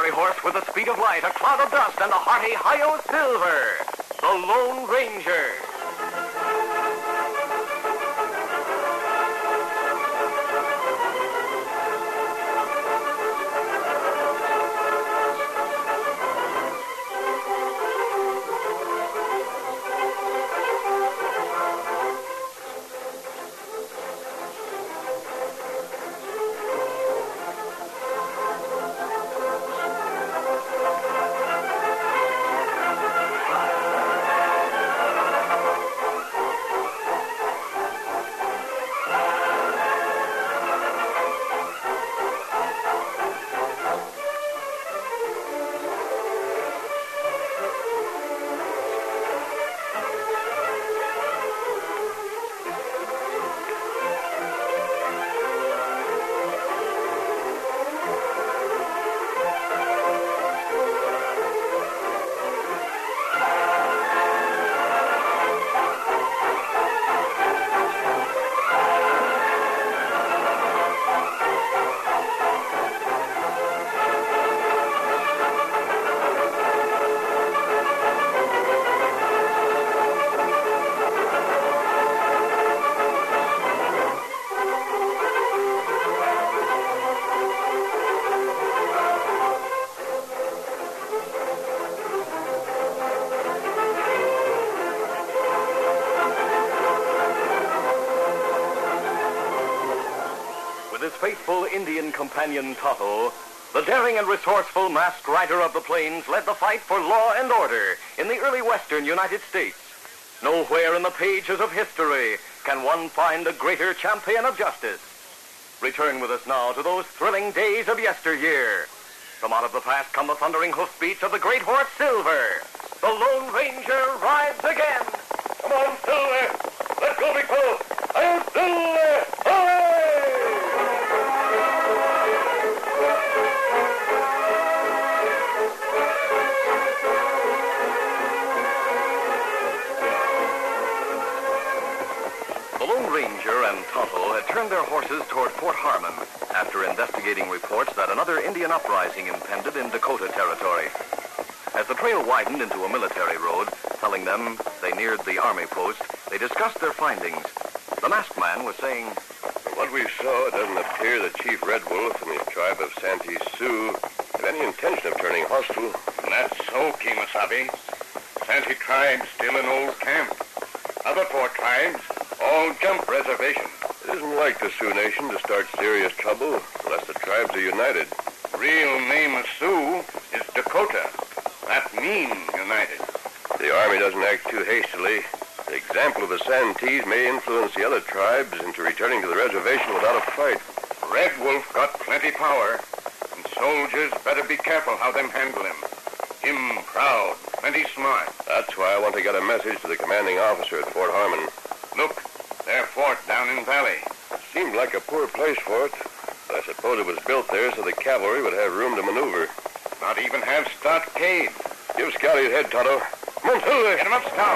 fiery horse with the speed of light, a cloud of dust, and the hearty Hi-Yo Silver, the Lone Ranger. With his faithful Indian companion Tonto, the daring and resourceful masked rider of the plains led the fight for law and order in the early western United States. Nowhere in the pages of history can one find a greater champion of justice. Return with us now to those thrilling days of yesteryear. From out of the past come the thundering hoofbeats of the great horse Silver. The Lone Ranger rides again. Come on, Silver. Let's go, big fellow. Hi-Yo Silver! Hooray! The Lone Ranger and Tonto had turned their horses toward Fort Harmon after investigating reports that another Indian uprising impended in Dakota Territory. As the trail widened into a military road, telling them they neared the army post, they discussed their findings. The masked man was saying, "From what we saw, it doesn't appear that Chief Red Wolf and the tribe of Santee Sioux have any intention of turning hostile." That's so, Kemosabe. Santee tribe still in old camp. Other 4 tribes all jump reservation. It isn't like the Sioux Nation to start serious trouble unless the tribes are united. Real name of Sioux is Dakota. That means united. The army doesn't act too hastily. The example of the Santees may influence the other tribes into returning to the reservation without a fight. Red Wolf got plenty power, and soldiers better be careful how them handle him. Him proud, plenty smart. That's why I want to get a message to the commanding officer at Fort Harmon. Look, their fort down in valley. Seemed like a poor place for it. But I suppose it was built there so the cavalry would have room to maneuver. Not even have stockade. Give Scotty his head, Tonto. Come on, Silver. Get him up, Scout.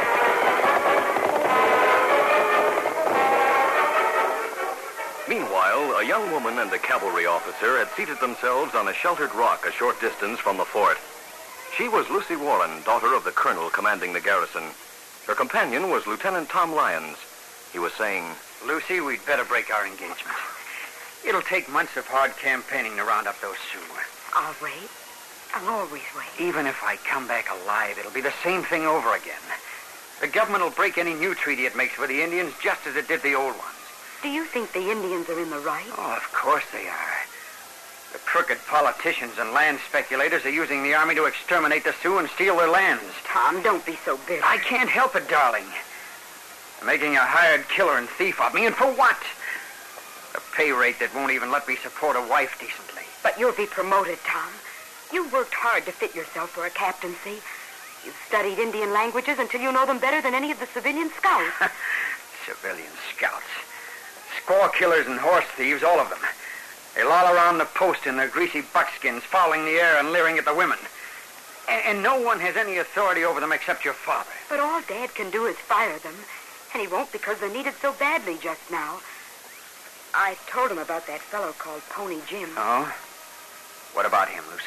Meanwhile, a young woman and a cavalry officer had seated themselves on a sheltered rock a short distance from the fort. She was Lucy Warren, daughter of the colonel commanding the garrison. Her companion was Lieutenant Tom Lyons. He was saying, "Lucy, we'd better break our engagement. It'll take months of hard campaigning to round up those Sioux. I'll wait. I'll always wait. Even if I come back alive, it'll be the same thing over again. The government will break any new treaty it makes with the Indians just as it did the old ones." Do you think the Indians are in the right? Oh, of course they are. The crooked politicians and land speculators are using the army to exterminate the Sioux and steal their lands. Tom, don't be so bitter. I can't help it, darling. They're making a hired killer and thief of me, and for what? A pay rate that won't even let me support a wife decently. But you'll be promoted, Tom. You've worked hard to fit yourself for a captaincy. You've studied Indian languages until you know them better than any of the civilian scouts. Civilian scouts. Squaw killers and horse thieves, all of them. They loll around the post in their greasy buckskins, fouling the air and leering at the women. And no one has any authority over them except your father. But all Dad can do is fire them. And he won't because they're needed so badly just now. I told him about that fellow called Pony Jim. Oh? What about him, Lucy?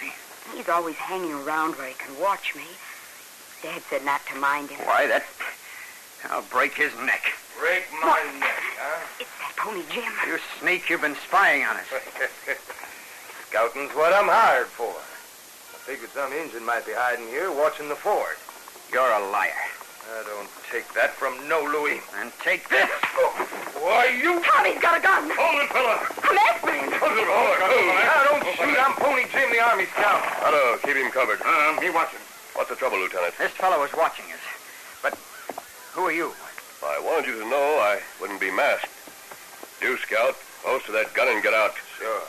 He's always hanging around where he can watch me. Dad said not to mind him. Why, I'll break his neck. Break my neck, huh? It's that Pony Jim. You sneak, you've been spying on us. Scouting's what I'm hired for. I figured some Injun might be hiding here watching the ford. You're a liar. I don't take that from no Louis. And take this. Why, you... Tommy's got a gun. Hold it, fella. A masked man. Now, don't shoot. I'm Pony Jim, the Army scout. Otto, keep him covered. Me watching. What's the trouble, Lieutenant? This fellow was watching us. But who are you? I wanted you to know I wouldn't be masked. You, Scout, post to that gun and get out.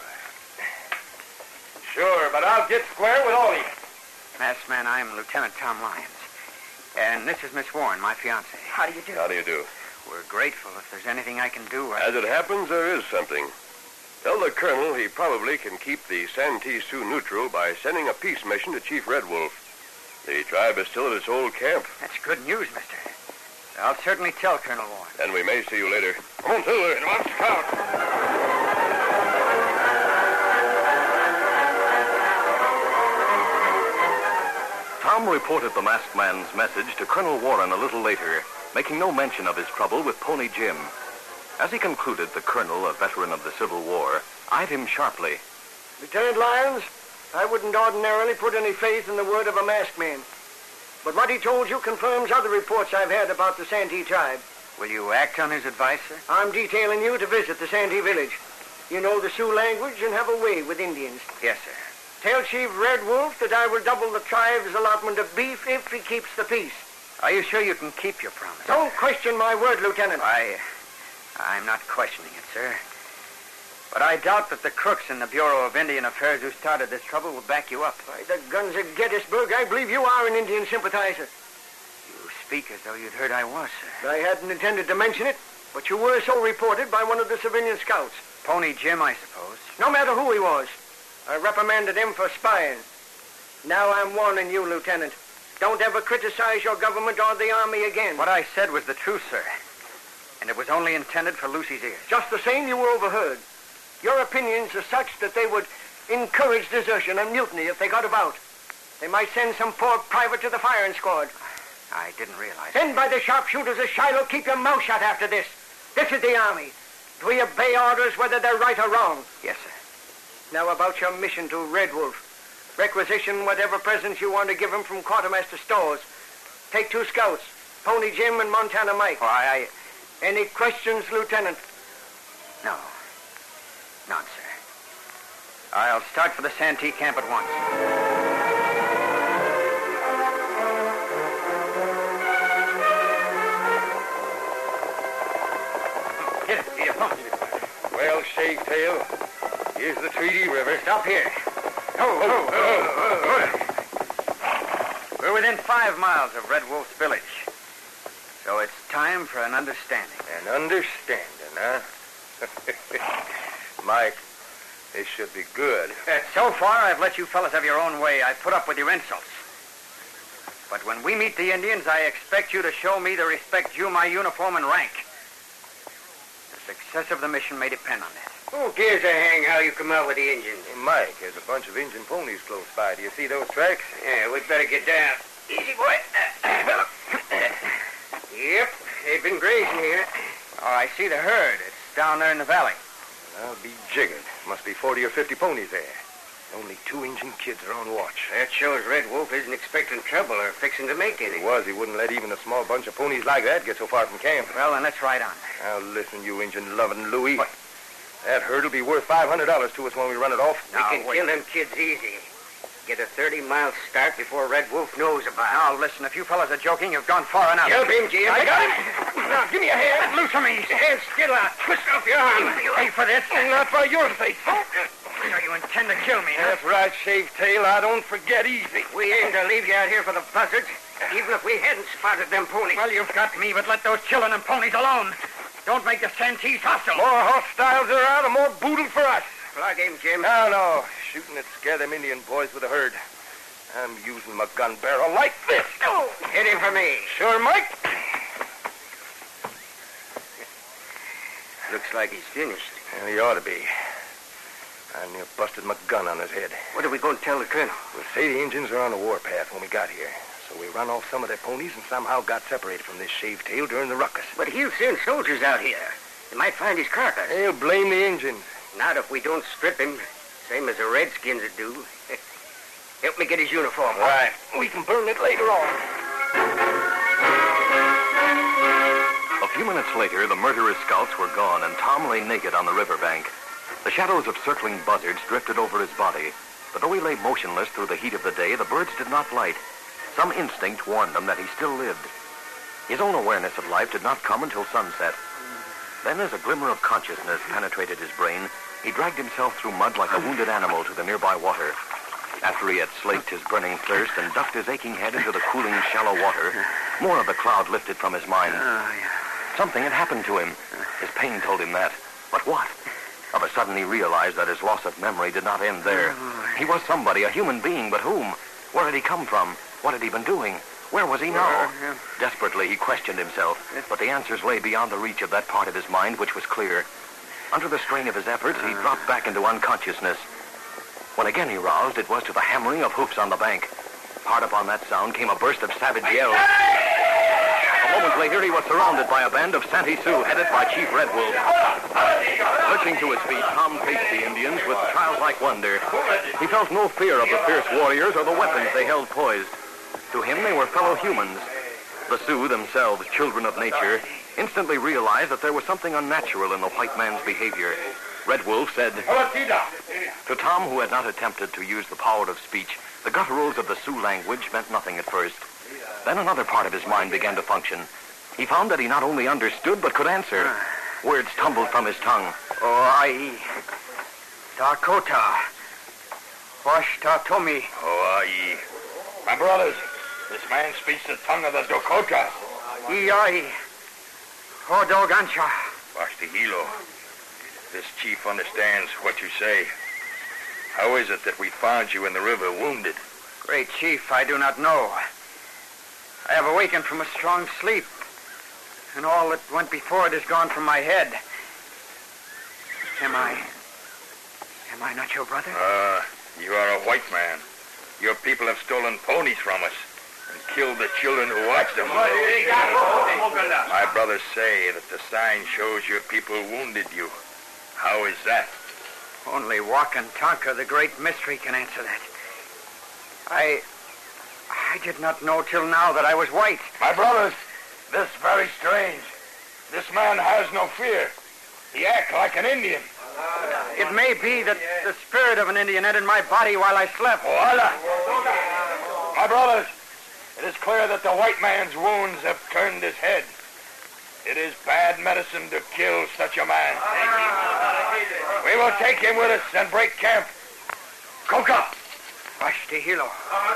Sure, but I'll get square with all of you. Masked man, I'm Lieutenant Tom Lyons. And this is Miss Warren, my fiancée. How do you do? How do you do? We're grateful. If there's anything I can do, As it happens, there is something. Tell the Colonel he probably can keep the Santee Sioux neutral by sending a peace mission to Chief Red Wolf. The tribe is still at its old camp. That's good news, mister. I'll certainly tell Colonel Warren. And we may see you later. Come on, Silver. And I'm scout. Tom reported the masked man's message to Colonel Warren a little later, making no mention of his trouble with Pony Jim. As he concluded, the colonel, a veteran of the Civil War, eyed him sharply. Lieutenant Lyons, I wouldn't ordinarily put any faith in the word of a masked man. But what he told you confirms other reports I've had about the Santee tribe. Will you act on his advice, sir? I'm detailing you to visit the Santee village. You know the Sioux language and have a way with Indians. Yes, sir. Tell Chief Red Wolf that I will double the tribe's allotment of beef if he keeps the peace. Are you sure you can keep your promise? Don't question my word, Lieutenant. I'm not questioning it, sir. But I doubt that the crooks in the Bureau of Indian Affairs who started this trouble will back you up. By the guns of Gettysburg, I believe you are an Indian sympathizer. You speak as though you'd heard I was, sir. I hadn't intended to mention it, but you were so reported by one of the civilian scouts. Pony Jim, I suppose. No matter who he was, I reprimanded him for spying. Now I'm warning you, Lieutenant. Don't ever criticize your government or the Army again. What I said was the truth, sir. And it was only intended for Lucy's ears. Just the same, you were overheard. Your opinions are such that they would encourage desertion and mutiny if they got about. They might send some poor private to the firing squad. I didn't realize. Send by the sharpshooters of Shiloh. Keep your mouth shut after this. This is the Army. We obey orders whether they're right or wrong. Yes, sir. Now about your mission to Red Wolf. Requisition whatever presents you want to give him from Quartermaster Stores. Take 2 scouts, Pony Jim and Montana Mike. Why, Any questions, Lieutenant? No. None, sir. I'll start for the Santee camp at once. Well, Shavetail, here's the Treaty River. Stop here. We're within 5 miles of Red Wolf's village. So it's time for an understanding. An understanding, huh? Mike, this should be good. So far, I've let you fellas have your own way. I put up with your insults. But when we meet the Indians, I expect you to show me the respect due my uniform and rank. The success of the mission may depend on that. Who cares a hang how you come out with the Indians? Mike, there's a bunch of Injun ponies close by. Do you see those tracks? Yeah, we'd better get down. Easy, boy. Yep, they've been grazing here. Oh, I see the herd. It's down there in the valley. I'll be jiggered. Must be 40 or 50 ponies there. Only 2 Injun kids are on watch. That shows Red Wolf isn't expecting trouble or fixing to make any. If he was, he wouldn't let even a small bunch of ponies like that get so far from camp. Well, then let's ride on. Now, listen, you Injun-loving Louis. What? That herd will be worth $500 to us when we run it off. We can kill them kids easy. Get a 30-mile start before Red Wolf knows about it. Now, listen, if you fellas are joking, you've gone far enough. Help him, Jim. I got him. Now, give me a hand. Loosen me. Stand still. I'll twist off your arm. You pay for this. Not by your face. So you intend to kill me, huh? That's right, Shavetail. I don't forget easy. We aim to leave you out here for the buzzards, even if we hadn't spotted them ponies. Well, you've got me, but let those children and ponies alone. Don't make the Santees hostile. More hostiles around and more boodle for us. Plug him, Jim. No. Shooting at scare them Indian boys with the herd. I'm using my gun barrel like this. Oh, hit him for me. Sure, Mike. Looks like he's finished. Well, he ought to be. I near busted my gun on his head. What are we going to tell the colonel? We'll say the Indians are on the warpath when we got here. So we run off some of their ponies and somehow got separated from this shaved tail during the ruckus. But he'll send soldiers out here. They might find his carcass. They'll blame the Indians. Not if we don't strip him, same as the Redskins would do. Help me get his uniform. All right. We can burn it later on. A few minutes later, the murderous scouts were gone, and Tom lay naked on the riverbank. The shadows of circling buzzards drifted over his body, but though he lay motionless through the heat of the day, the birds did not light. Some instinct warned him that he still lived. His own awareness of life did not come until sunset. Then, as a glimmer of consciousness penetrated his brain, he dragged himself through mud like a wounded animal to the nearby water. After he had slaked his burning thirst and ducked his aching head into the cooling, shallow water, more of the cloud lifted from his mind. Something had happened to him. His pain told him that. But what? Of a sudden, he realized that his loss of memory did not end there. He was somebody, a human being, but whom? Where had he come from? What had he been doing? Where was he now? Desperately, he questioned himself, but the answers lay beyond the reach of that part of his mind which was clear. Under the strain of his efforts, he dropped back into unconsciousness. When again he roused, it was to the hammering of hoofs on the bank. Hard upon that sound came a burst of savage yells. A moment later, he was surrounded by a band of Santee Sioux, headed by Chief Red Wolf. Lurching to his feet, Tom faced the Indians with childlike wonder. He felt no fear of the fierce warriors or the weapons they held poised. To him, they were fellow humans. The Sioux, themselves children of nature, instantly realized that there was something unnatural in the white man's behavior. Red Wolf said, to Tom, who had not attempted to use the power of speech, the gutturals of the Sioux language meant nothing at first. Then another part of his mind began to function. He found that he not only understood, but could answer. Words tumbled from his tongue. Oi, Dakota, Washtatomi. Oh, my brothers, this man speaks the tongue of the Dakota. Iai, Hodogancha. Washtihilo, this chief understands what you say. How is it that we found you in the river wounded? Great chief, I do not know. I have awakened from a strong sleep, and all that went before it is gone from my head. Am I not your brother? You are a white man. Your people have stolen ponies from us and killed the children who watched them. My brothers say that the sign shows your people wounded you. How is that? Only Wakantanka, the great mystery, can answer that. I did not know till now that I was white. My brothers, this is very strange. This man has no fear. He acts like an Indian. It may be that the spirit of an Indian entered my body while I slept. Voila! My brothers, it is clear that the white man's wounds have turned his head. It is bad medicine to kill such a man. We will take him with us and break camp. Coca! Washtihilo.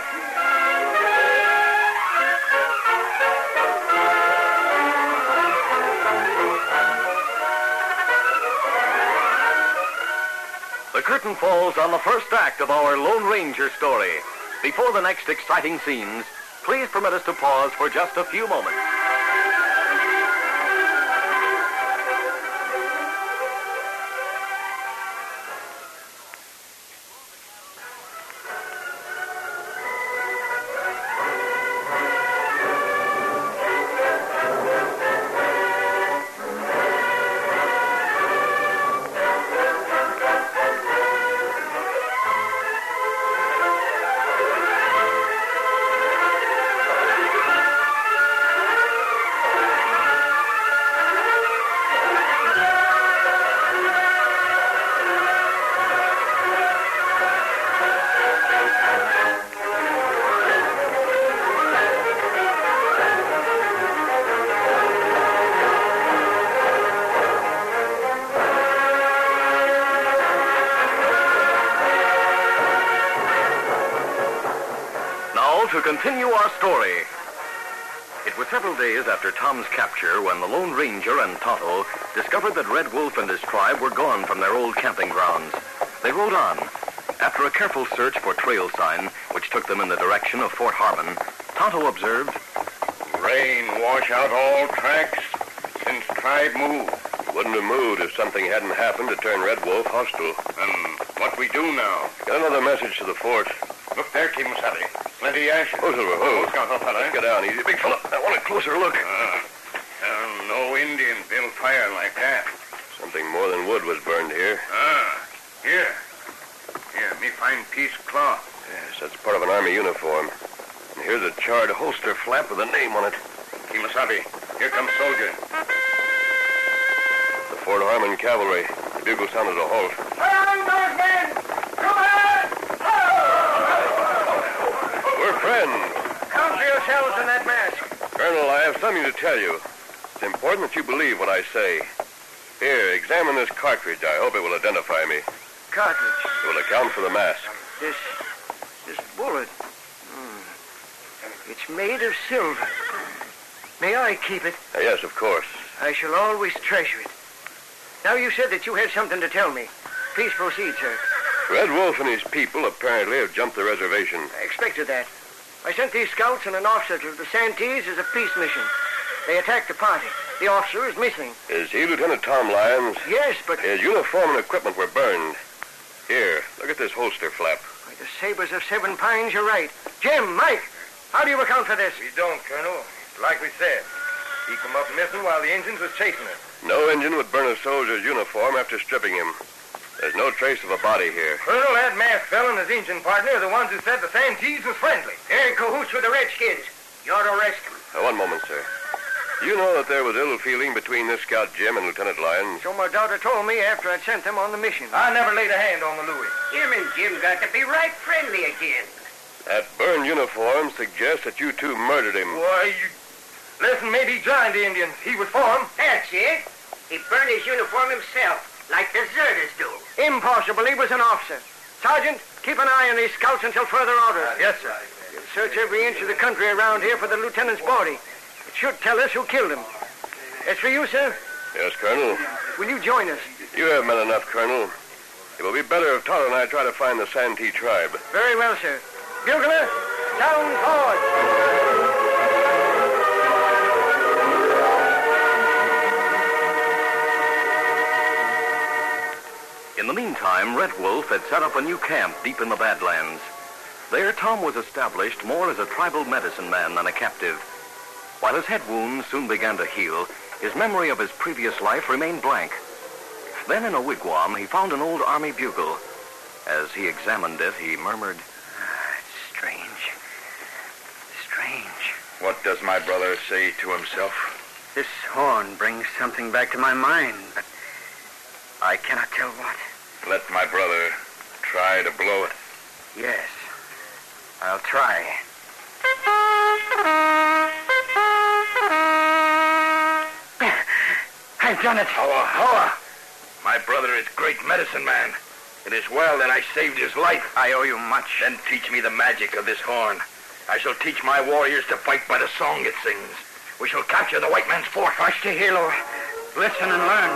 The curtain falls on the first act of our Lone Ranger story. Before the next exciting scenes, please permit us to pause for just a few moments. To continue our story. It was several days after Tom's capture when the Lone Ranger and Tonto discovered that Red Wolf and his tribe were gone from their old camping grounds. They rode on. After a careful search for trail sign, which took them in the direction of Fort Harmon, Tonto observed, Rain wash out all tracks since tribe moved. Wouldn't have moved if something hadn't happened to turn Red Wolf hostile. And What we do now? Got another message to the fort. Look there, Kimasabi. Plenty ashes. Oh, Silver, hold. Scout, fella. Get down easy. Big fella, I want a closer look. No Indian built fire like that. Something more than wood was burned here. Here. Here, me find piece cloth. Yes, that's part of an army uniform. And here's a charred holster flap with a name on it. Kimasabi, here comes soldier. The Fort Harmon Cavalry. The bugle sounded a halt. Come those men! Come on! We're friends. Count for yourselves in that mask. Colonel, I have something to tell you. It's important that you believe what I say. Here, examine this cartridge. I hope it will identify me. Cartridge. It will account for the mask. This bullet. It's made of silver. May I keep it? Yes, of course. I shall always treasure it. Now, you said that you had something to tell me. Please proceed, sir. Red Wolf and his people apparently have jumped the reservation. I expected that. I sent these scouts and an officer to the Santees as a peace mission. They attacked the party. The officer is missing. Is he Lieutenant Tom Lyons? Yes, but... His uniform and equipment were burned. Here, look at this holster flap. By the sabers of Seven Pines, you're right. Jim, Mike, how do you account for this? We don't, Colonel. Like we said. He come up missing while the Indians was chasing us. No Indian would burn a soldier's uniform after stripping him. There's no trace of a body here. Colonel, that masked fellow and his Indian partner are the ones who said the Santees was friendly. They're in cahoots with the Redskins. You ought to arrest them. One moment, sir. You know that there was ill feeling between this scout Jim and Lieutenant Lyons? So my daughter told me after I'd sent them on the mission. I never laid a hand on the Louis. Jim and Jim got to be right friendly again. That burned uniform suggests that you two murdered him. Why, you... Listen, maybe he joined the Indians. He was for them. That's it. He burned his uniform himself, like deserters do. Impossible. He was an officer. Sergeant, keep an eye on these scouts until further orders. Yes, sir. We'll search every inch of the country around here for the lieutenant's body. It should tell us who killed him. As for you, sir, Yes, Colonel. will you join us? You have men enough, Colonel. It will be better if Todd and I try to find the Santee tribe. Very well, sir. Bugler, sound forward. In the meantime, Red Wolf had set up a new camp deep in the Badlands. There, Tom was established more as a tribal medicine man than a captive. While his head wounds soon began to heal, his memory of his previous life remained blank. Then in a wigwam, he found an old army bugle. As he examined it, he murmured, It's strange. Strange. What does my brother say to himself? This horn brings something back to my mind, but I cannot tell what. Let my brother try to blow it. Yes, I'll try. I've done it. Hoa! My brother is great medicine man. It is well that I saved his life. I owe you much. Then teach me the magic of this horn. I shall teach my warriors to fight by the song it sings. We shall capture the white man's fort. I stay here, Lord. Listen and learn.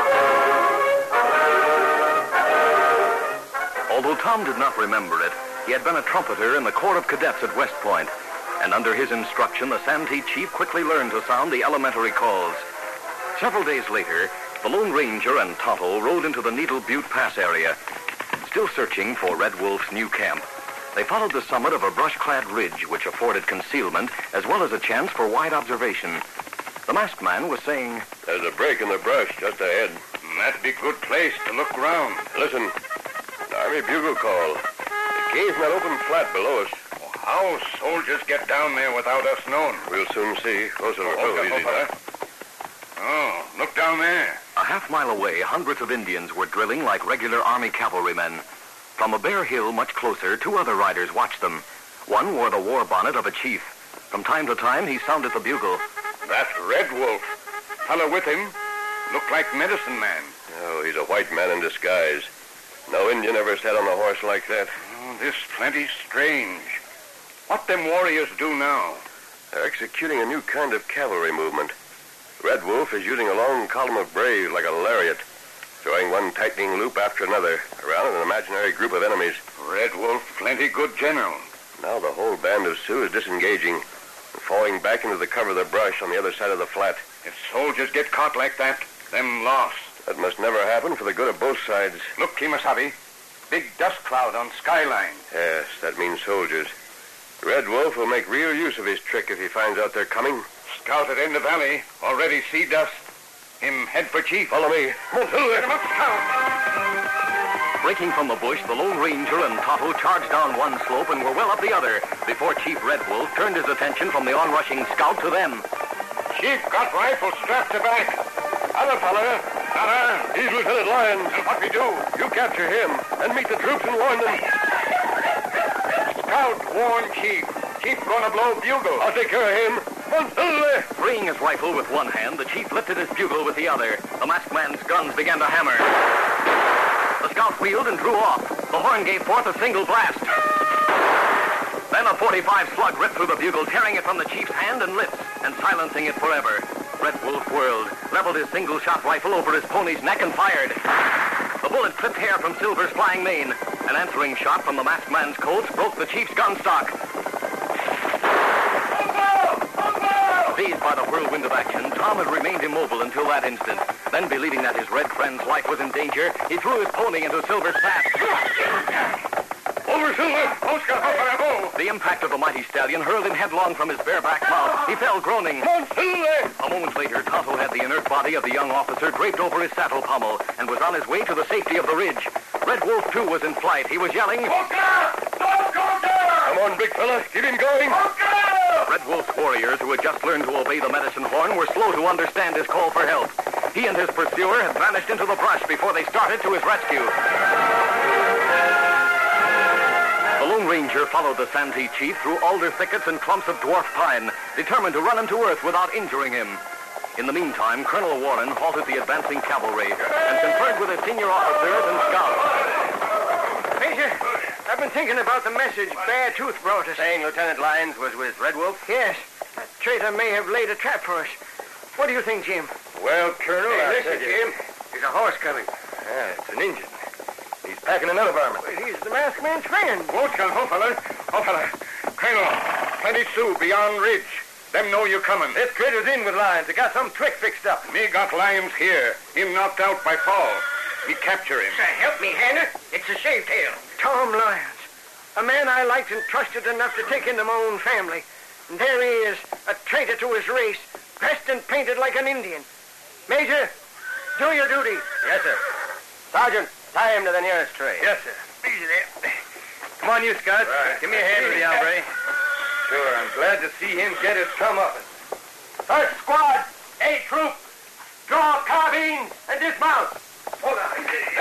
Although Tom did not remember it, he had been a trumpeter in the Corps of Cadets at West Point, and under his instruction, the Santee chief quickly learned to sound the elementary calls. Several days later, the Lone Ranger and Tonto rode into the Needle Butte Pass area. Still searching for Red Wolf's new camp, they followed the summit of a brush-clad ridge which afforded concealment as well as a chance for wide observation. The masked man was saying, There's a break in the brush just ahead. That'd be a good place to look around. Listen, an army bugle call. It came from that open flat below us. How soldiers get down there without us knowing? We'll soon see. Closer, Okay, easy. fella. Oh, look down there. A half-mile away, hundreds of Indians were drilling like regular army cavalrymen. From a bare hill much closer, two other riders watched them. One wore the war bonnet of a chief. From time to time, he sounded the bugle. That Red Wolf. Fellow with him. Look like medicine man. Oh, he's a white man in disguise. No Indian ever sat on a horse like that. Oh, this plenty strange. What them warriors do now? They're executing a new kind of cavalry movement. Red Wolf is using a long column of braves like a lariat, throwing one tightening loop after another around an imaginary group of enemies. Red Wolf, plenty good general. Now the whole band of Sioux is disengaging and falling back into the cover of the brush on the other side of the flat. If soldiers get caught like that, them lost. That must never happen for the good of both sides. Look, Kimasabi. Big dust cloud on skyline. Yes, that means soldiers. Red Wolf will make real use of his trick if he finds out they're coming. Scout at end of valley. Already see dust. Him head for chief. Follow me. Get him up, Scout. Breaking from the bush, the Lone Ranger and Tonto charged down one slope and were well up the other before Chief Red Wolf turned his attention from the onrushing Scout to them. Chief got rifle strapped to back. Other fella. He's Lieutenant Lyons. And what we do? You capture him and meet the troops and warn them. Scout warn Chief. Chief gonna blow bugle. I'll take care of him. Monthulli! Freeing his rifle with one hand, the chief lifted his bugle with the other. The masked man's guns began to hammer. The Scout wheeled and drew off. The horn gave forth a single blast. Then a .45 slug ripped through the bugle, tearing it from the chief's hand and lips and silencing it forever. Red Wolf whirled, leveled his single-shot rifle over his pony's neck and fired. The bullet clipped hair from Silver's flying mane. An answering shot from the masked man's Colts broke the chief's gun stock. Seized by the whirlwind of action, Tom had remained immobile until that instant. Then, believing that his red friend's life was in danger, he threw his pony into Silver's path. Over, Silver! The impact of the mighty stallion hurled him headlong from his bareback mount. He fell groaning. A moment later, Tonto had the inert body of the young officer draped over his saddle pommel and was on his way to the safety of the ridge. Red Wolf, too, was in flight. He was yelling, Come on, big fella. Keep him going. Red Wolf's warriors, who had just learned to obey the medicine horn, were slow to understand his call for help. He and his pursuer had vanished into the brush before they started to his rescue. The Lone Ranger followed the Santee chief through alder thickets and clumps of dwarf pine, determined to run him to earth without injuring him. In the meantime, Colonel Warren halted the advancing cavalry and conferred with his senior officers and scouts. Major, I've been thinking about the message Bear Tooth brought us. Saying Lieutenant Lyons was with Red Wolf? Yes. That traitor may have laid a trap for us. What do you think, Jim? Well, Colonel, listen, Jim. There's a horse coming. Yeah, it's an Injun. He's packing another varmint. Well, he's the masked man's friend. fella. Colonel, plenty Sioux beyond ridge. Them know you coming. This critter's in with Lyons. They got some trick fixed up. Me got Lyons here. Him knocked out by fall. Me capture him. Help me, Hannah. It's a shave-tail. Tom Lyons. A man I liked and trusted enough to take into my own family. And there he is, a traitor to his race, dressed and painted like an Indian. Major, do your duty. Yes, sir. Sergeant, tie him to the nearest tree. Yes, sir. Easy there. Come on, you Scouts. Right. Give me a hand with the hombre. Sure, I'm glad to see him get his comeuppance. First squad, A troop, draw carbines and dismount. Hold on.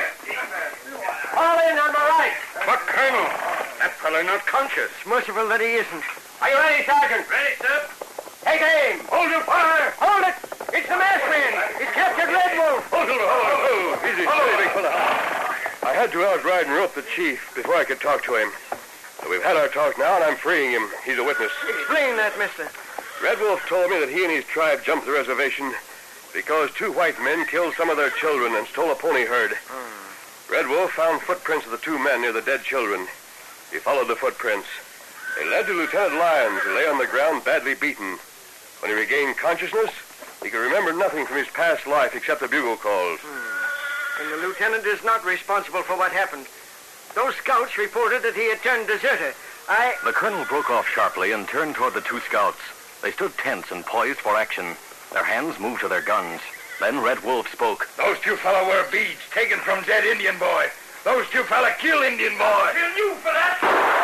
Fall in on the right. But, Colonel, that fella not conscious. It's merciful that he isn't. Are you ready, Sergeant? Ready, sir. Take aim. Hold your fire. Hold it. It's the masked man. He's captured Red Wolf. Hold. Easy, steady, big fella. I had to outride and rope the chief before I could talk to him. So we've had our talk now, and I'm freeing him. He's a witness. Explain that, mister. Red Wolf told me that he and his tribe jumped the reservation because two white men killed some of their children and stole a pony herd. Red Wolf found footprints of the two men near the dead children. He followed the footprints. They led to Lieutenant Lyons, who lay on the ground badly beaten. When he regained consciousness, he could remember nothing from his past life except the bugle calls. And the lieutenant is not responsible for what happened. Those scouts reported that he had turned deserter. The colonel broke off sharply and turned toward the two scouts. They stood tense and poised for action. Their hands moved to their guns. Then Red Wolf spoke. Those two fella wear beads taken from dead Indian boy. Those two fella kill Indian boy. Kill you for that?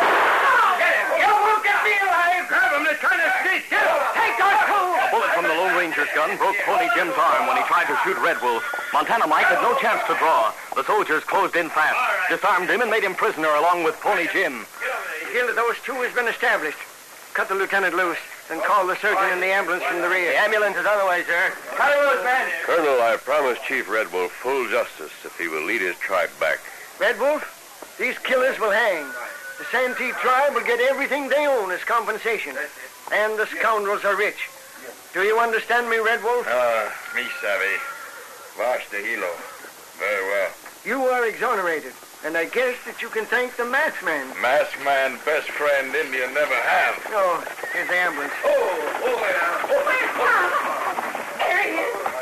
Get him. You won't get me alive. Grab him. They're trying to sneak. Get him. Take those two. A bullet from the Lone Ranger's gun broke Pony Jim's arm when he tried to shoot Red Wolf. Montana Mike had no chance to draw. The soldiers closed in fast, disarmed him, and made him prisoner along with Pony Jim. The guilt of those two has been established. Cut the lieutenant loose and call the surgeon and the ambulance from the rear. The ambulance is on the way, sir. Cut him loose, man. Colonel, I promised Chief Red Wolf full justice if he will lead his tribe back. Red Wolf, these killers will hang. The Santee tribe will get everything they own as compensation. And the scoundrels are rich. Do you understand me, Red Wolf? Me savvy. Wash the hilo. Very well. You are exonerated, and I guess that you can thank the masked man. Masked man, best friend Indian never have. Oh, here's the ambulance.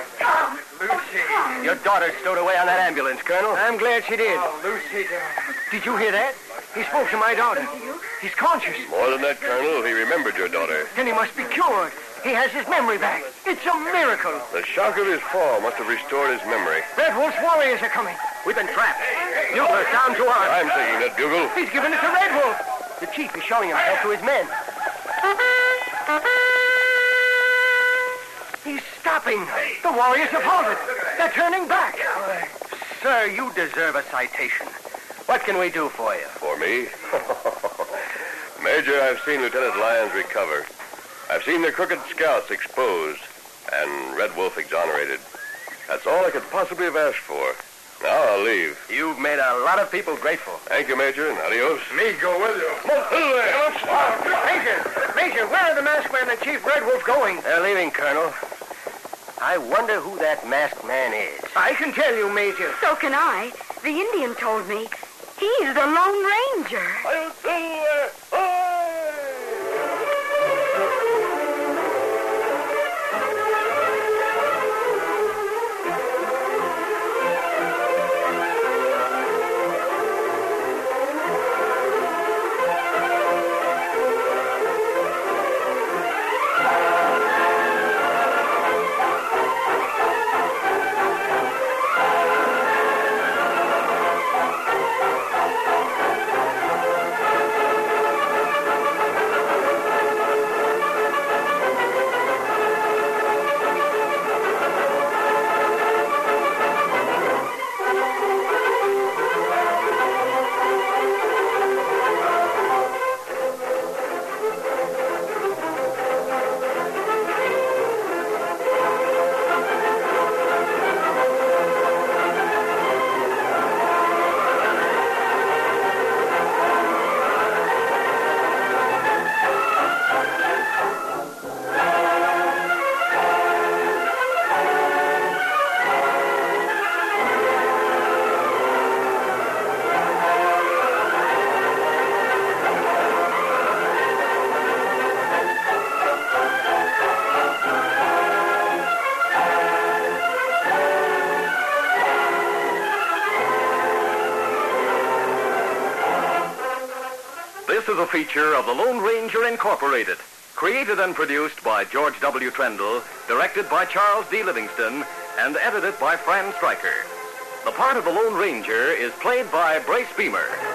Your daughter stowed away on that ambulance, Colonel. I'm glad she did. Lucy, Did you hear that? He spoke to my daughter. He's conscious. More than that, Colonel, he remembered your daughter. Then he must be cured. He has his memory back. It's a miracle. The shock of his fall must have restored his memory. Red Wolf's warriors are coming. We've been trapped. Bugler's down to us. I'm taking that bugle. He's giving it to Red Wolf. The chief is showing himself to his men. He's stopping. The warriors have halted. They're turning back. Sir, you deserve a citation. What can we do for you? For me? Major, I've seen Lieutenant Lyons recover. I've seen the crooked scouts exposed and Red Wolf exonerated. That's all I could possibly have asked for. Now I'll leave. You've made a lot of people grateful. Thank you, Major, and adios. Me go with you. Major, where are the masked man and Chief Red Wolf going? They're leaving, Colonel. I wonder who that masked man is. I can tell you, Major. So can I. The Indian told me. He's the Lone Ranger. This is a feature of the Lone Ranger Incorporated, created and produced by George W. Trendle, directed by Charles D. Livingston, and edited by Fran Stryker. The part of the Lone Ranger is played by Brace Beamer.